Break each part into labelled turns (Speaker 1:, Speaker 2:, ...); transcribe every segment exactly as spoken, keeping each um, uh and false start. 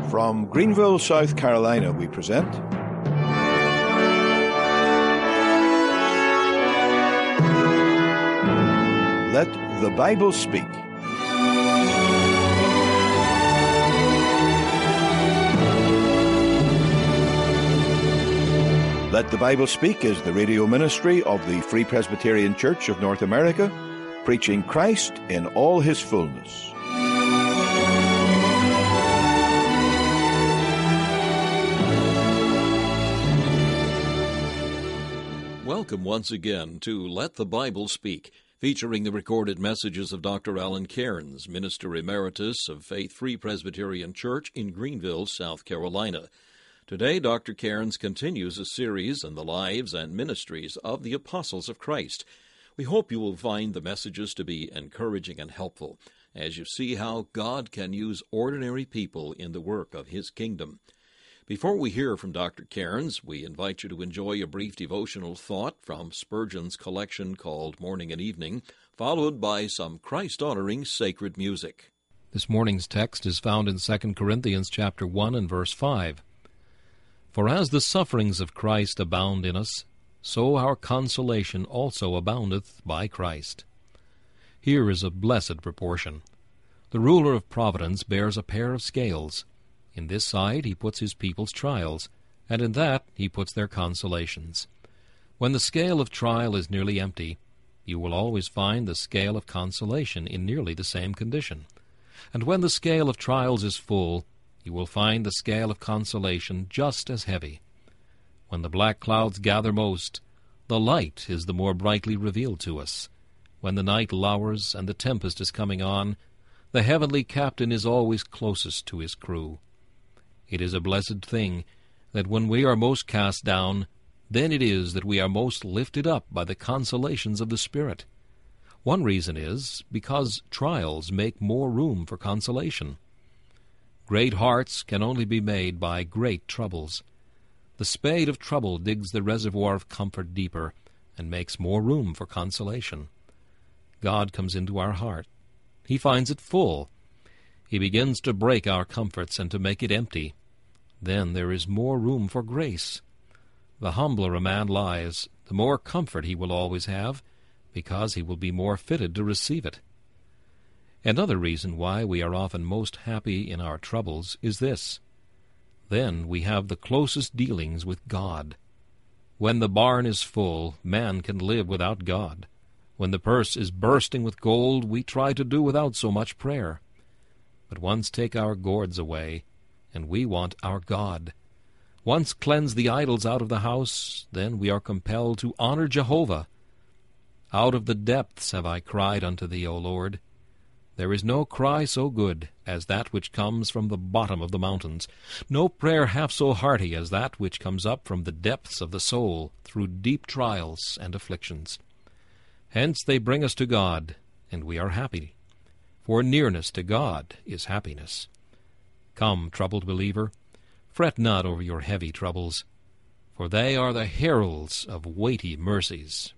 Speaker 1: From Greenville, South Carolina, we present Let the Bible Speak. Let the Bible Speak is the radio ministry of the Free Presbyterian Church of North America, preaching Christ in all his fullness.
Speaker 2: Welcome once again to Let the Bible Speak, featuring the recorded messages of Doctor Alan Cairns, Minister Emeritus of Faith Free Presbyterian Church in Greenville, South Carolina. Today, Doctor Cairns continues a series on the lives and ministries of the Apostles of Christ. We hope you will find the messages to be encouraging and helpful as you see how God can use ordinary people in the work of his kingdom. Before we hear from Doctor Cairns, we invite you to enjoy a brief devotional thought from Spurgeon's collection called Morning and Evening, followed by some Christ-honoring sacred music.
Speaker 3: This morning's text is found in Second Corinthians chapter one and verse five. For as the sufferings of Christ abound in us, so our consolation also aboundeth by Christ. Here is a blessed proportion. The ruler of providence bears a pair of scales. In this side he puts his people's trials, and in that he puts their consolations. When the scale of trial is nearly empty, you will always find the scale of consolation in nearly the same condition. And when the scale of trials is full, you will find the scale of consolation just as heavy. When the black clouds gather most, the light is the more brightly revealed to us. When the night lowers and the tempest is coming on, the heavenly captain is always closest to his crew. It is a blessed thing that when we are most cast down, then it is that we are most lifted up by the consolations of the Spirit. One reason is because trials make more room for consolation. Great hearts can only be made by great troubles. The spade of trouble digs the reservoir of comfort deeper and makes more room for consolation. God comes into our heart. He finds it full. He begins to break our comforts and to make it empty. Then there is more room for grace. The humbler a man lies, the more comfort he will always have, because he will be more fitted to receive it. Another reason why we are often most happy in our troubles is this. Then we have the closest dealings with God. When the barn is full, man can live without God. When the purse is bursting with gold, we try to do without so much prayer. But once take our gourds away, and we want our God. Once cleanse the idols out of the house, then we are compelled to honor Jehovah. Out of the depths have I cried unto thee, O Lord. There is no cry so good as that which comes from the bottom of the mountains, no prayer half so hearty as that which comes up from the depths of the soul through deep trials and afflictions. Hence they bring us to God, and we are happy. For nearness to God is happiness. Come, troubled believer, fret not over your heavy troubles, for they are the heralds of weighty mercies.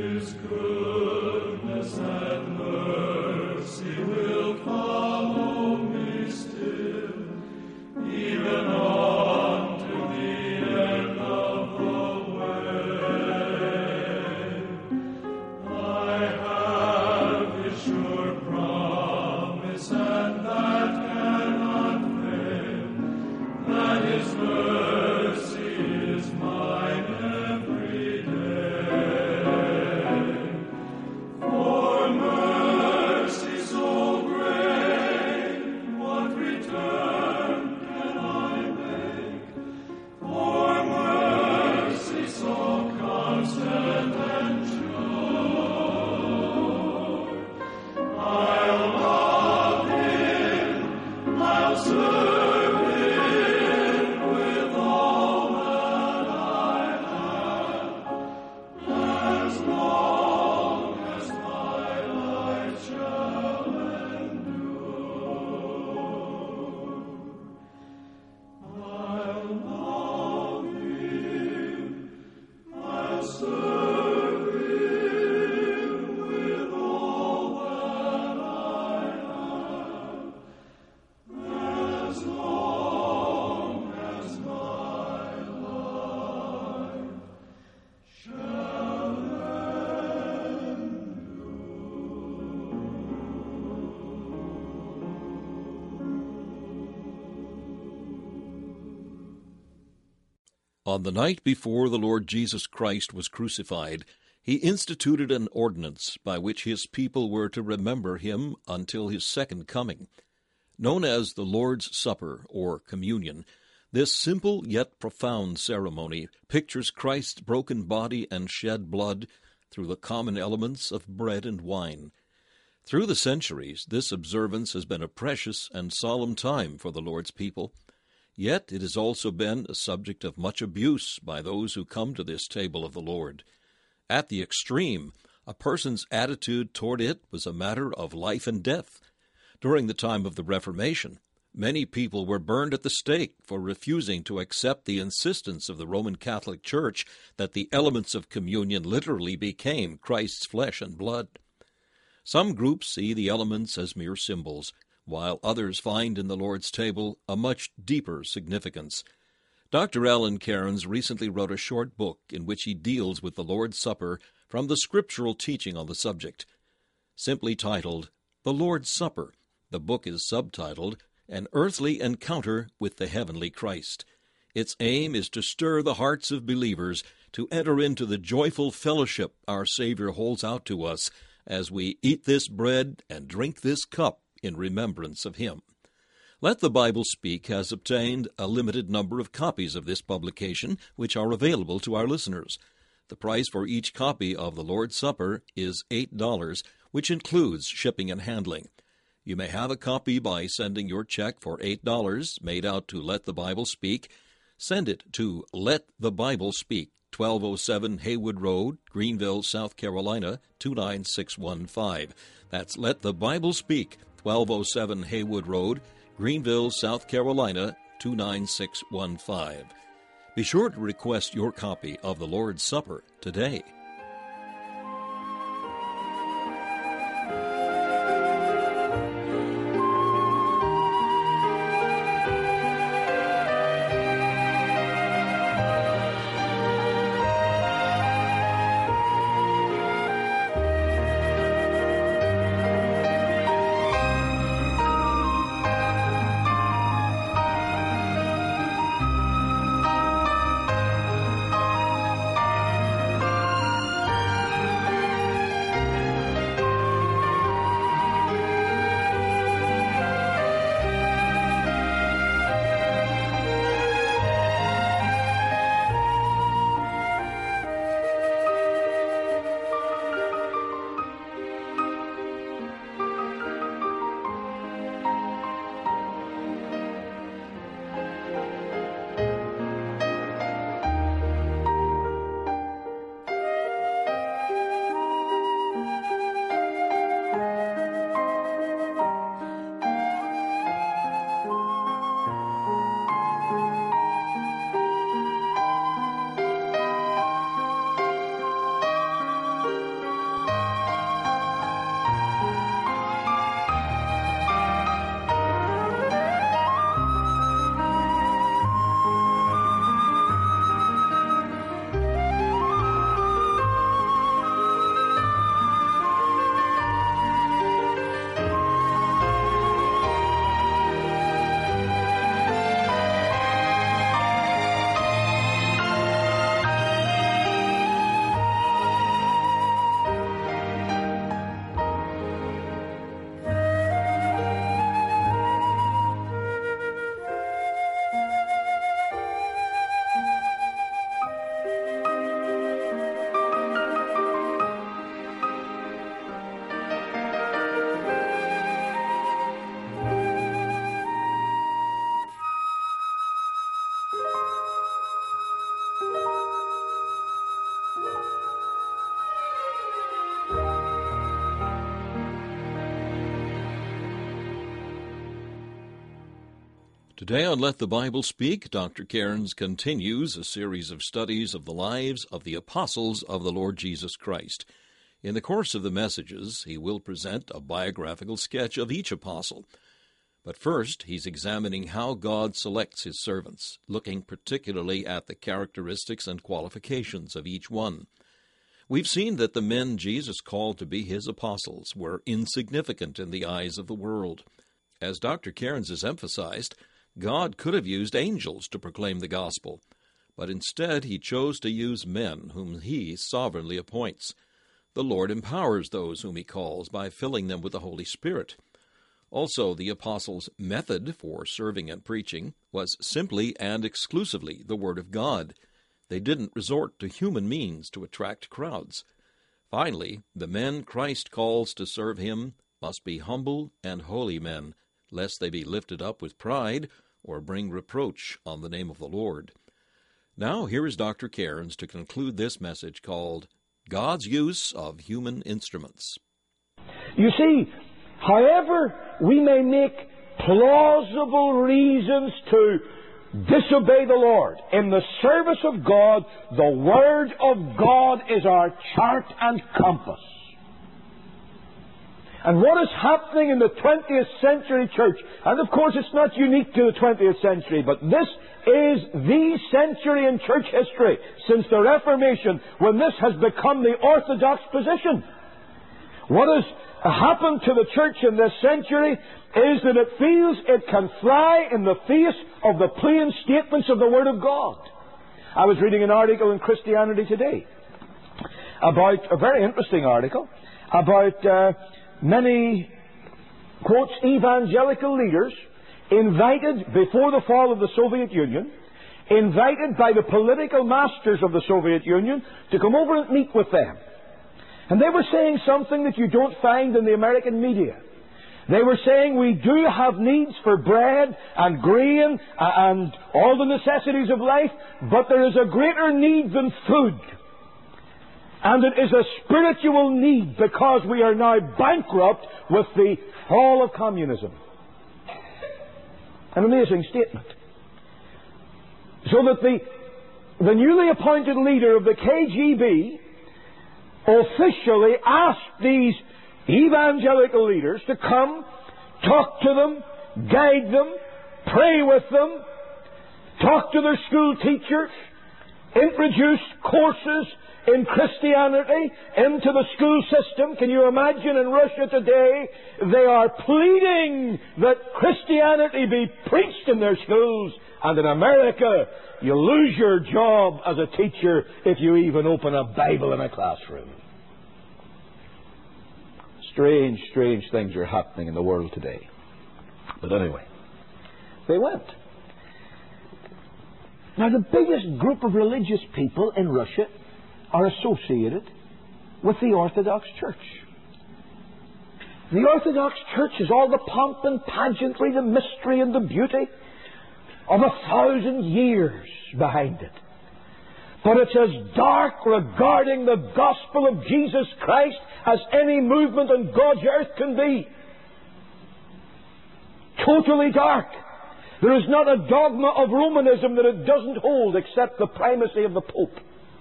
Speaker 4: Goodness and mercy will follow.
Speaker 2: On the night before the Lord Jesus Christ was crucified, he instituted an ordinance by which his people were to remember him until his second coming. Known as the Lord's Supper, or Communion, this simple yet profound ceremony pictures Christ's broken body and shed blood through the common elements of bread and wine. Through the centuries, this observance has been a precious and solemn time for the Lord's people. Yet it has also been a subject of much abuse by those who come to this table of the Lord. At the extreme, a person's attitude toward it was a matter of life and death. During the time of the Reformation, many people were burned at the stake for refusing to accept the insistence of the Roman Catholic Church that the elements of communion literally became Christ's flesh and blood. Some groups see the elements as mere symbols, while others find in the Lord's table a much deeper significance. Doctor Alan Cairns recently wrote a short book in which he deals with the Lord's Supper from the scriptural teaching on the subject. Simply titled, The Lord's Supper, the book is subtitled, An Earthly Encounter with the Heavenly Christ. Its aim is to stir the hearts of believers to enter into the joyful fellowship our Savior holds out to us as we eat this bread and drink this cup in remembrance of him. Let the Bible Speak has obtained a limited number of copies of this publication, which are available to our listeners. The price for each copy of the Lord's Supper is eight dollars, which includes shipping and handling. You may have a copy by sending your check for eight dollars made out to Let the Bible Speak. Send it to Let the Bible Speak, twelve oh seven Haywood Road, Greenville, South Carolina, two nine six one five. That's Let the Bible Speak, twelve oh seven Haywood Road, Greenville, South Carolina, two nine six one five. Be sure to request your copy of the Lord's Supper today. Today on Let the Bible Speak, Doctor Cairns continues a series of studies of the lives of the apostles of the Lord Jesus Christ. In the course of the messages, he will present a biographical sketch of each apostle. But first, he's examining how God selects his servants, looking particularly at the characteristics and qualifications of each one. We've seen that the men Jesus called to be his apostles were insignificant in the eyes of the world. As Doctor Cairns has emphasized, God could have used angels to proclaim the gospel, but instead he chose to use men whom he sovereignly appoints. The Lord empowers those whom he calls by filling them with the Holy Spirit. Also, the apostles' method for serving and preaching was simply and exclusively the Word of God. They didn't resort to human means to attract crowds. Finally, the men Christ calls to serve him must be humble and holy men, lest they be lifted up with pride or bring reproach on the name of the Lord. Now here is Doctor Cairns to conclude this message called God's Use of Human Instruments.
Speaker 4: You see, however we may make plausible reasons to disobey the Lord, in the service of God, the Word of God is our chart and compass. And what is happening in the twentieth century church, and of course it's not unique to the twentieth century, but this is the century in church history since the Reformation when this has become the orthodox position. What has happened to the church in this century is that it feels it can fly in the face of the plain statements of the Word of God. I was reading an article in Christianity Today about, a very interesting article, about uh, many, quotes, evangelical leaders invited before the fall of the Soviet Union, invited by the political masters of the Soviet Union to come over and meet with them. And they were saying something that you don't find in the American media. They were saying we do have needs for bread and grain and all the necessities of life, but there is a greater need than food. And it is a spiritual need because we are now bankrupt with the fall of communism. An amazing statement. So that the, the newly appointed leader of the K G B officially asked these evangelical leaders to come, talk to them, guide them, pray with them, talk to their school teachers, introduce courses in Christianity into the school system. Can you imagine in Russia today they are pleading that Christianity be preached in their schools, and in America you lose your job as a teacher if you even open a Bible in a classroom. Strange, strange things are happening in the world today. But anyway, they went. Now, the biggest group of religious people in Russia are associated with the Orthodox Church. The Orthodox Church is all the pomp and pageantry, the mystery and the beauty of a thousand years behind it. But it's as dark regarding the gospel of Jesus Christ as any movement on God's earth can be. Totally dark. There is not a dogma of Romanism that it doesn't hold except the primacy of the Pope.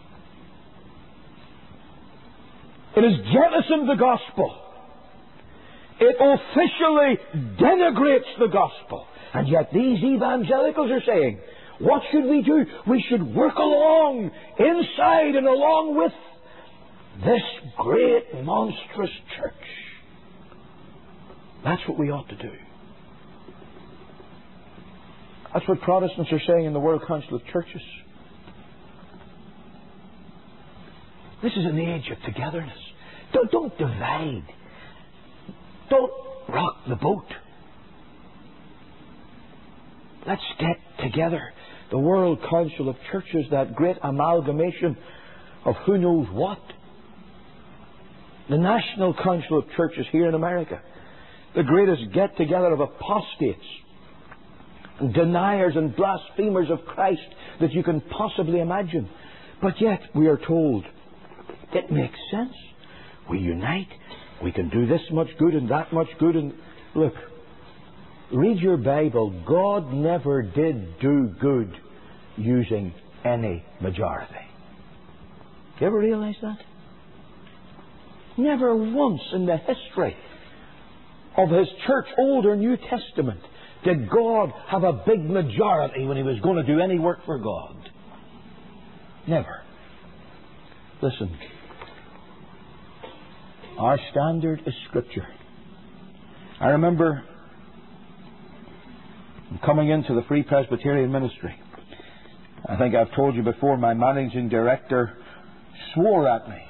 Speaker 4: It has jettisoned the gospel. It officially denigrates the gospel. And yet these evangelicals are saying, what should we do? We should work along, inside and along with this great, monstrous church. That's what we ought to do. That's what Protestants are saying in the World Council of Churches. This is an age of togetherness. Don't, don't divide. Don't rock the boat. Let's get together. The World Council of Churches, that great amalgamation of who knows what. The National Council of Churches here in America, the greatest get-together of apostates, and deniers and blasphemers of Christ that you can possibly imagine. But yet we are told it makes sense. We unite. We can do this much good and that much good. And look, read your Bible. God never did do good using any majority. Do you ever realize that? Never once in the history of His church, Old or New Testament, did God have a big majority when He was going to do any work for God. Never. Listen. Our standard is Scripture. I remember coming into the Free Presbyterian ministry. I think I've told you before, my managing director swore at me.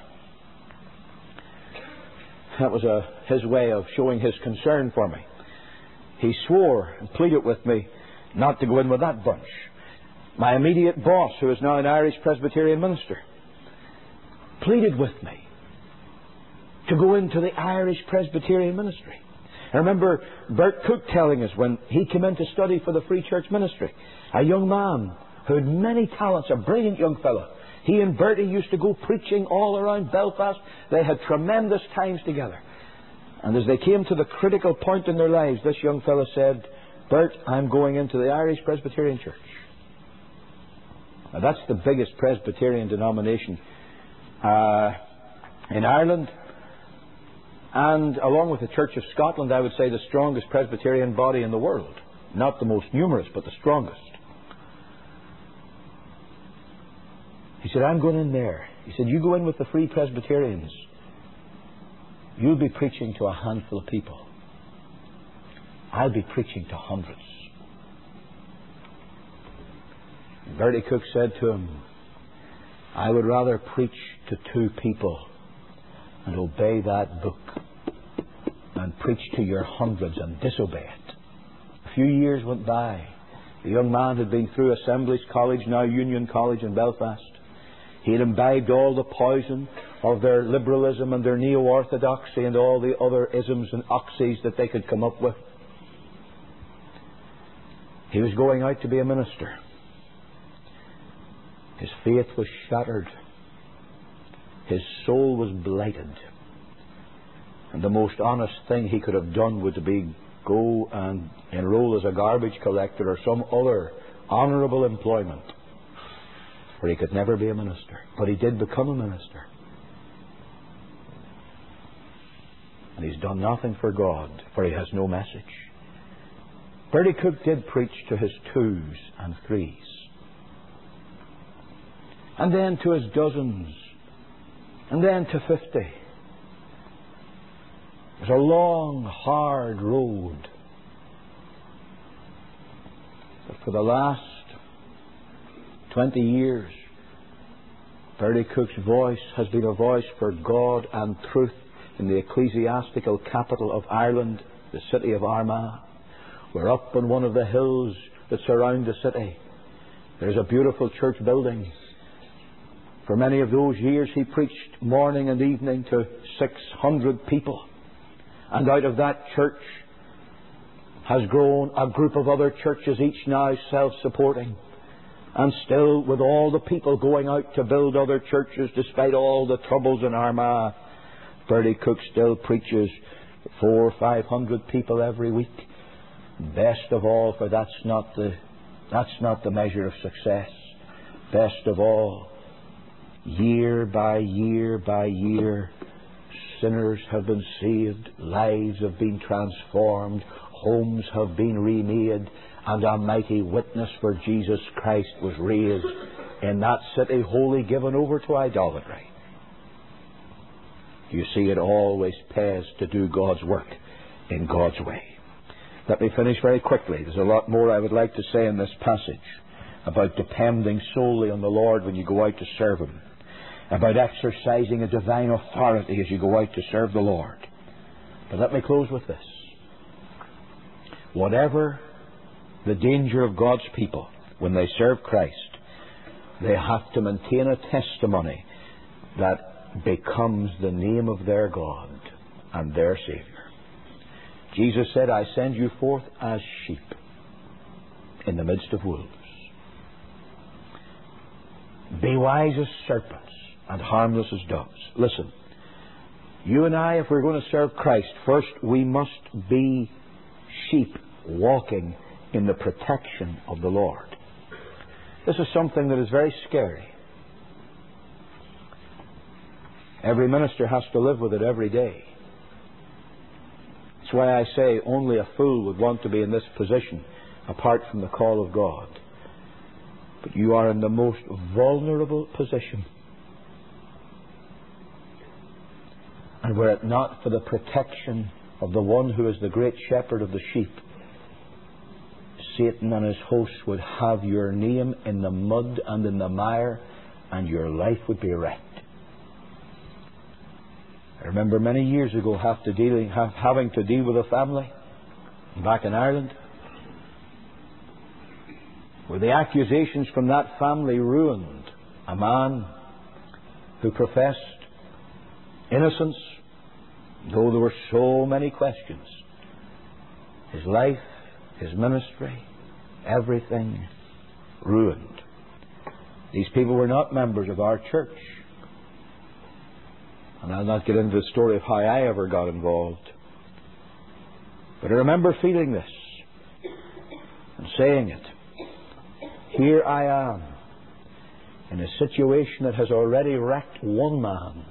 Speaker 4: That was a, his way of showing his concern for me. He swore and pleaded with me not to go in with that bunch. My immediate boss, who is now an Irish Presbyterian minister, pleaded with me to go into the Irish Presbyterian ministry. I remember Bert Cook telling us when he came in to study for the Free Church ministry, a young man who had many talents, a brilliant young fellow. He and Bertie used to go preaching all around Belfast. They had tremendous times together. And as they came to the critical point in their lives, this young fellow said, "Bert, I'm going into the Irish Presbyterian Church." Now, that's the biggest Presbyterian denomination uh, in Ireland. And along with the Church of Scotland, I would say the strongest Presbyterian body in the world. Not the most numerous, but the strongest. He said, "I'm going in there." He said, "You go in with the Free Presbyterians. You'll be preaching to a handful of people. I'll be preaching to hundreds." Bertie Cook said to him, "I would rather preach to two people and obey that book than preach to your hundreds and disobey it." A few years went by. The young man had been through Assemblies College, now Union College in Belfast. He had imbibed all the poison of their liberalism and their neo-orthodoxy and all the other isms and oxys that they could come up with. He was going out to be a minister. His faith was shattered. His soul was blighted. And the most honest thing he could have done would be go and enroll as a garbage collector or some other honourable employment where he could never be a minister. But he did become a minister. And he's done nothing for God, for he has no message. Bertie Cook did preach to his twos and threes. And then to his dozens. And then to fifty. It was a long, hard road. But for the last twenty years, Bertie Cook's voice has been a voice for God and truth in the ecclesiastical capital of Ireland, the city of Armagh. We're up on one of the hills that surround the city. There's a beautiful church building. For many of those years he preached morning and evening to six hundred people. And out of that church has grown a group of other churches, each now self-supporting. And still, with all the people going out to build other churches, despite all the troubles in Armagh, Bertie Cook still preaches four or five hundred people every week. Best of all, for that's not the that's not the measure of success. Best of all, year by year by year, sinners have been saved, lives have been transformed, homes have been remade, and a mighty witness for Jesus Christ was raised in that city wholly given over to idolatry. You see, it always pays to do God's work in God's way. Let me finish very quickly. There's a lot more I would like to say in this passage about depending solely on the Lord when you go out to serve Him, about exercising a divine authority as you go out to serve the Lord. But let me close with this. Whatever the danger of God's people when they serve Christ, they have to maintain a testimony that becomes the name of their God and their Saviour. Jesus said, "I send you forth as sheep in the midst of wolves. Be wise as serpents and harmless as doves." Listen, you and I, if we're going to serve Christ, first we must be sheep walking in the protection of the Lord. This is something that is very scary. Every minister has to live with it every day. That's why I say only a fool would want to be in this position apart from the call of God. But you are in the most vulnerable position. And were it not for the protection of the one who is the great shepherd of the sheep, Satan and his hosts would have your name in the mud and in the mire, and your life would be wrecked. I remember many years ago have to dealing, have, having to deal with a family back in Ireland, where the accusations from that family ruined a man who professed innocence, though there were so many questions. His life, his ministry, everything ruined. These people were not members of our church. And I'll not get into the story of how I ever got involved. But I remember feeling this and saying it. Here I am in a situation that has already wrecked one man,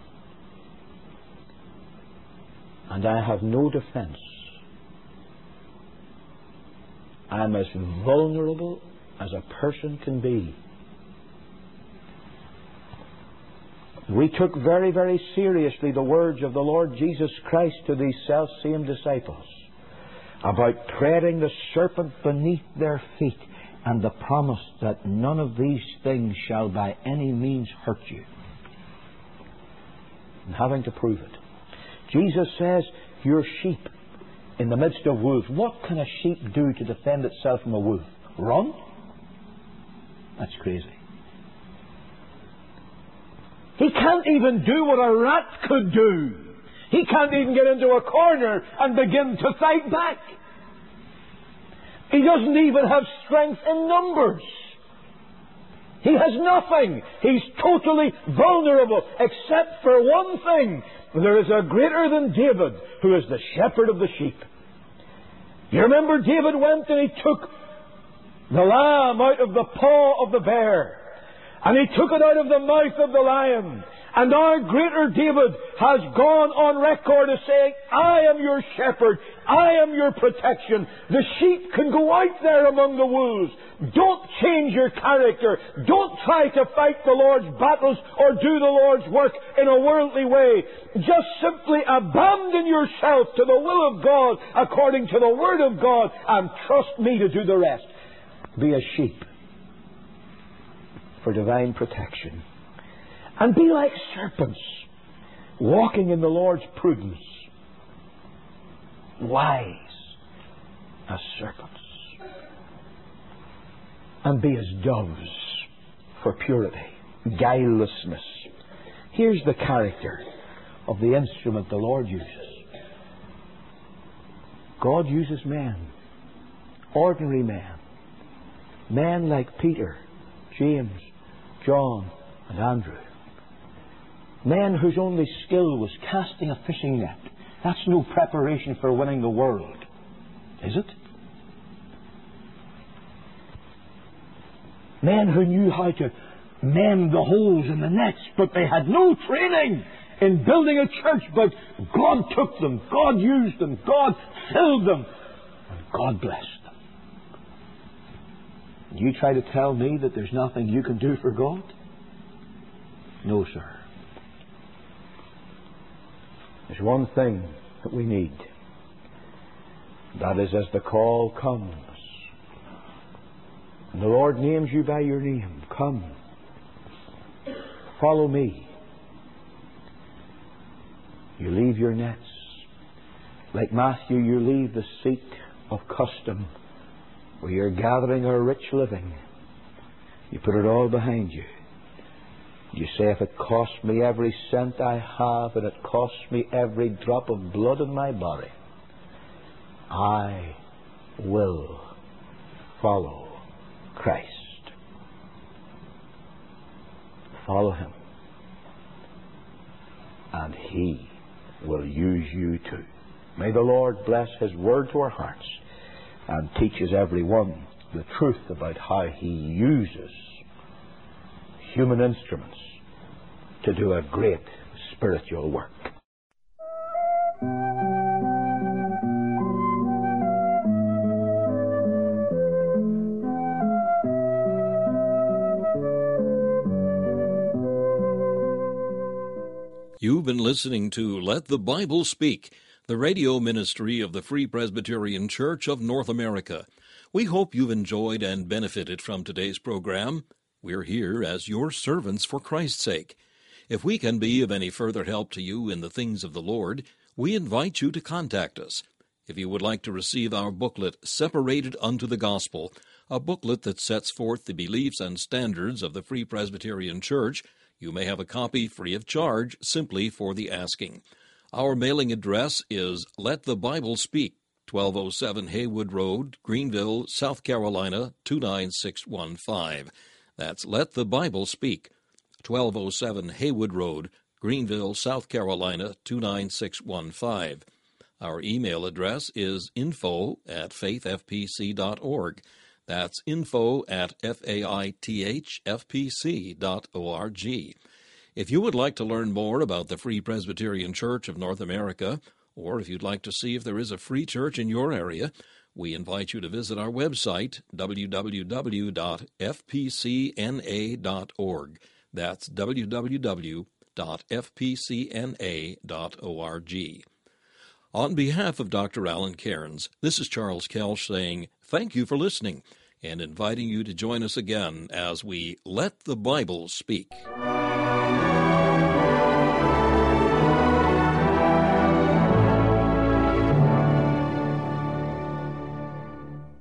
Speaker 4: and I have no defense. I'm as vulnerable as a person can be. We took very, very seriously the words of the Lord Jesus Christ to these self-same disciples about treading the serpent beneath their feet and the promise that none of these things shall by any means hurt you. And having to prove it. Jesus says, you're sheep in the midst of wolves. What can a sheep do to defend itself from a wolf? Run? That's crazy. He can't even do what a rat could do. He can't even get into a corner and begin to fight back. He doesn't even have strength in numbers. He has nothing. He's totally vulnerable, except for one thing. There is a greater than David, who is the shepherd of the sheep. You remember David went and he took the lamb out of the paw of the bear, and he took it out of the mouth of the lion. And our greater David has gone on record as saying, I am your shepherd. I am your protection. The sheep can go out there among the wolves. Don't change your character. Don't try to fight the Lord's battles or do the Lord's work in a worldly way. Just simply abandon yourself to the will of God according to the Word of God, and trust me to do the rest. Be a sheep for divine protection. And be like serpents, walking in the Lord's prudence, wise as serpents. And be as doves for purity, guilelessness. Here's the character of the instrument the Lord uses. God uses men, ordinary men, men like Peter, James, John, and Andrew. Men whose only skill was casting a fishing net. That's no preparation for winning the world, is it? Men who knew how to mend the holes in the nets, but they had no training in building a church. But God took them, God used them, God filled them, and God blessed them. You try to tell me that there's nothing you can do for God? No, sir. There's one thing that we need. That is, as the call comes, and the Lord names you by your name, come, follow me. You leave your nets. Like Matthew, you leave the seat of custom where you're gathering a rich living. You put it all behind you. You say, if it costs me every cent I have, and it costs me every drop of blood in my body, I will follow Christ. Follow Him, and He will use you too. May the Lord bless His word to our hearts and teach us every one the truth about how He uses human instruments to do a great spiritual work.
Speaker 2: You've been listening to Let the Bible Speak, the radio ministry of the Free Presbyterian Church of North America. We hope you've enjoyed and benefited from today's program. We're here as your servants for Christ's sake. If we can be of any further help to you in the things of the Lord, we invite you to contact us. If you would like to receive our booklet, Separated Unto the Gospel, a booklet that sets forth the beliefs and standards of the Free Presbyterian Church, you may have a copy free of charge simply for the asking. Our mailing address is Let the Bible Speak, twelve oh seven Haywood Road, Greenville, South Carolina, two nine six one five. That's Let the Bible Speak, twelve oh seven Haywood Road, Greenville, South Carolina, two nine six one five. Our email address is info at faith f p c dot org. That's info at faithfpc dot org. If you would like to learn more about the Free Presbyterian Church of North America, or if you'd like to see if there is a free church in your area, we invite you to visit our website, w w w dot f p c n a dot org. That's w w w dot f p c n a dot org. On behalf of Doctor Alan Cairns, this is Charles Kelsch saying thank you for listening and inviting you to join us again as we Let the Bible Speak.